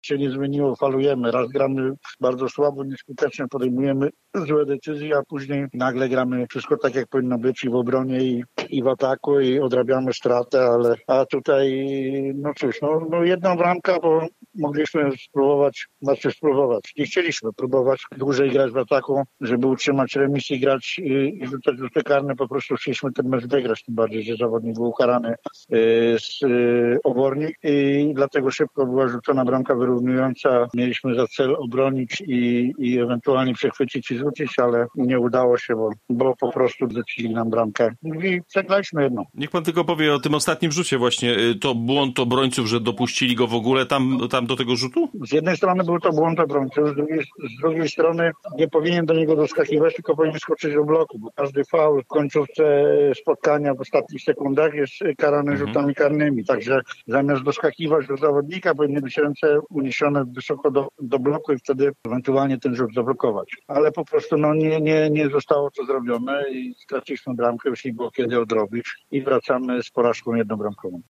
się nie zmieniło, falujemy. Raz gramy bardzo słabo, nieskutecznie, podejmujemy złe decyzje, a później nagle gramy wszystko tak, jak powinno być i w obronie, i w ataku, i odrabiamy stratę, a tutaj, no cóż, no jedna bramka, bo mogliśmy spróbować. Nie chcieliśmy próbować dłużej grać w ataku, żeby utrzymać remis i grać i rzucać rzuty karne. Po prostu chcieliśmy ten mecz wygrać, tym bardziej, że zawodnik był ukarany z Obornik i dlatego szybko była rzucona bramka wyrównująca. Mieliśmy za cel obronić i ewentualnie przechwycić i rzucić, ale nie udało się, bo po prostu zlecili nam bramkę i przegraliśmy jedną. Niech pan tylko powie o tym ostatnim rzucie właśnie. To błąd obrońców, że dopuścili go w ogóle tam do tego rzutu? Z jednej strony był to błąd obrońców, z drugiej strony nie powinien do niego doskakiwać, tylko powinien skoczyć do bloku, bo każdy faul w końcówce spotkania w ostatnich sekundach jest karany rzutami karnymi. Także zamiast doskakiwać do zawodnika, powinny być ręce uniesione wysoko do bloku i wtedy ewentualnie ten rzut zablokować. Ale po prostu nie zostało to zrobione i straciliśmy bramkę, już nie było kiedy odrobić i wracamy z porażką jednobramkową.